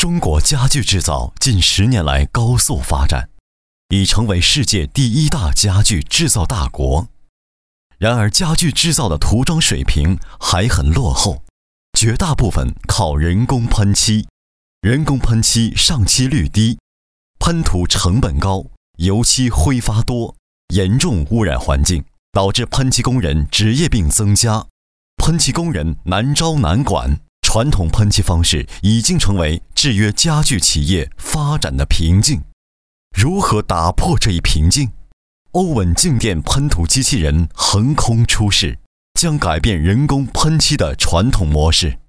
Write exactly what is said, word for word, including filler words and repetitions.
中国家具制造近十年来高速发展，已成为世界第一大家具制造大国。然而，家具制造的涂装水平还很落后，绝大部分靠人工喷漆。人工喷漆上漆率低，喷涂成本高，油漆挥发多，严重污染环境，导致喷漆工人职业病增加，喷漆工人难招难管。传统喷漆方式已经成为制约家具企业发展的瓶颈。如何打破这一瓶颈？欧文静电喷涂机器人横空出世，将改变人工喷漆的传统模式。